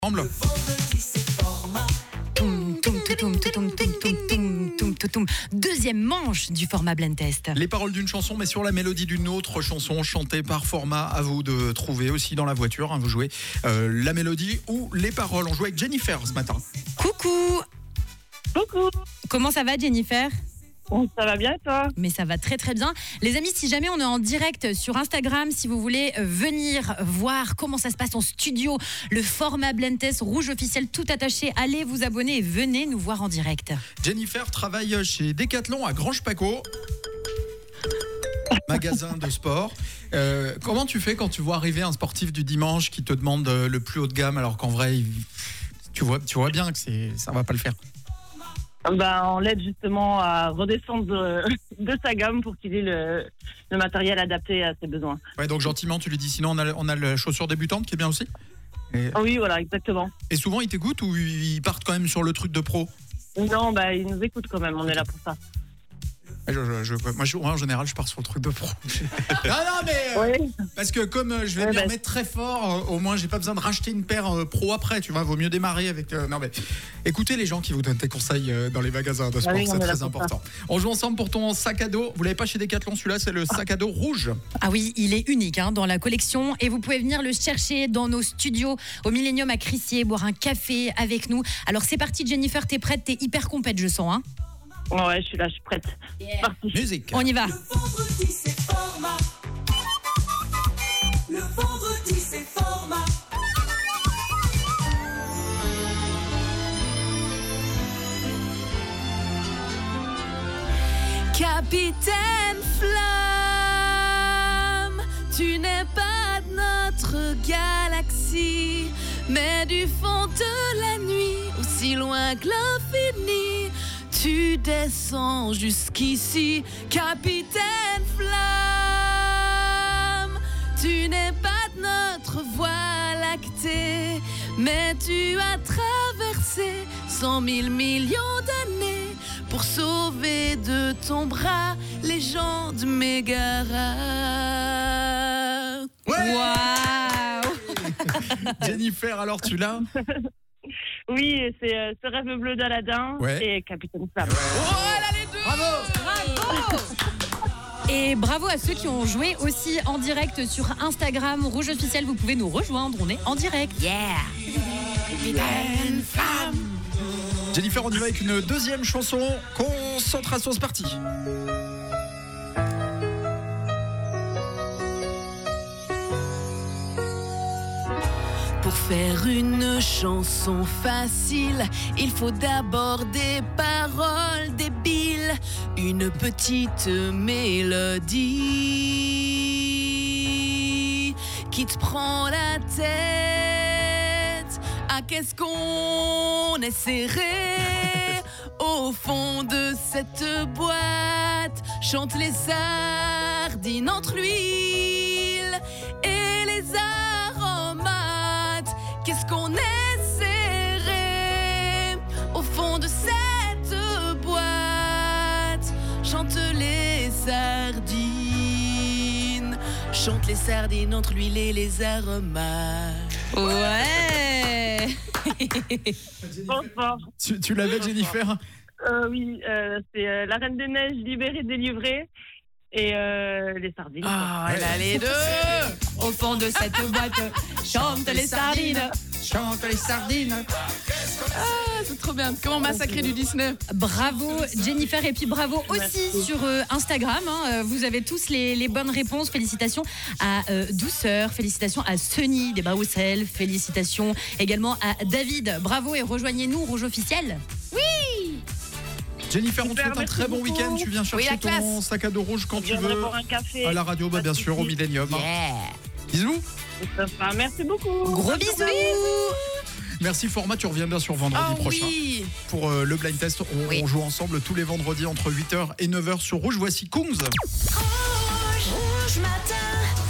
Ensemble. Deuxième manche du format Blind Test. Les paroles d'une chanson, mais sur la mélodie d'une autre chanson chantée par format. À vous de trouver aussi dans la voiture. Vous jouez la mélodie ou les paroles. On joue avec Jennifer ce matin. Coucou. Coucou. Comment ça va, Jennifer ? Ça va bien et toi ? Mais ça va très très bien. Les amis, si jamais on est en direct sur Instagram, si vous voulez venir voir comment ça se passe en studio, le format Blind Test Rouge officiel tout attaché, allez vous abonner et venez nous voir en direct. Jennifer travaille chez Decathlon à Grange-Paco, magasin de sport. Comment tu fais quand tu vois arriver un sportif du dimanche qui te demande le plus haut de gamme alors qu'en vrai, tu vois bien que ça va pas le faire? On l'aide justement à redescendre de sa gamme pour qu'il ait le matériel adapté à ses besoins. Ouais, donc gentiment tu lui dis, sinon on a la chaussure débutante qui est bien aussi. Oui, voilà, exactement. Et souvent ils t'écoutent ou ils partent quand même sur le truc de pro? Non, ils nous écoutent quand même, on est là pour ça. Moi, en général, je pars sur le truc de pro. Non, mais Oui. parce que comme je vais m'y remettre très fort, au moins, j'ai pas besoin de racheter une paire pro après. Tu vois, vaut mieux démarrer avec. Non, mais écoutez les gens qui vous donnent des conseils dans les magasins de sport, c'est très important. On joue ensemble pour ton sac à dos. Vous l'avez pas chez Decathlon, celui-là, c'est le sac à dos rouge. Ah oui, il est unique dans la collection et vous pouvez venir le chercher dans nos studios au Millennium à Crissier, boire un café avec nous. Alors c'est parti, Jennifer, t'es prête, t'es hyper compète, je sens. Ouais, je suis là, je suis prête. Yeah. Parti. Musique. On y va. Le vendredi c'est format. Le vendredi c'est format. Capitaine Flamme, tu n'es pas de notre galaxie, mais du fond de la nuit, aussi loin que l'infini, tu descends jusqu'ici. Capitaine Flamme, tu n'es pas de notre voie lactée, mais tu as traversé 100 000 millions d'années pour sauver de ton bras les gens de Mégara. Ouais. Waouh. Jennifer, alors tu l'as? Oui, c'est ce rêve bleu d'Aladin et Capitaine Flamme. Oh, elle a les deux. Bravo. Et bravo à ceux qui ont joué aussi en direct sur Instagram Rouge officiel. Vous pouvez nous rejoindre, on est en direct. Yeah. Capitaine Flamme. Jennifer, on y va avec une deuxième chanson. Concentration, c'est parti. Pour faire une chanson facile, il faut d'abord des paroles débiles, une petite mélodie qui te prend la tête. Ah, qu'est-ce qu'on est serré au fond de cette boîte. Chante les sardines entre l'huile et les aromates. Qu'est-ce qu'on est serré au fond de cette boîte. Chante les sardines. Chante les sardines entre l'huile et les aromates. Ouais. Bonsoir. Tu l'avais, Jennifer? Oui, c'est La Reine des Neiges libérée, délivrée et les sardines. Ah, elle a les deux. Au fond de cette boîte, chante les sardines. Chante les sardines. Ah, c'est trop bien. Comment massacrer du Disney. Bravo Jennifer et puis bravo aussi sur Instagram. Vous avez tous les bonnes réponses. Félicitations à Douceur, félicitations à Sunny des Baoussel, félicitations également à David. Bravo et rejoignez-nous Rouge officiel. Jennifer, on te souhaite un très bon beaucoup. week-end. Tu viens chercher ton sac à dos rouge quand tu veux. Boire un café. À la radio, bien sûr, au Millennium. Yeah. Bisous. Merci beaucoup. Gros bisous. Merci Format, tu reviens bien sûr vendredi prochain Oui. pour le blind test. On joue ensemble tous les vendredis entre 8h et 9h sur Rouge. Voici Kungs. Rouge matin.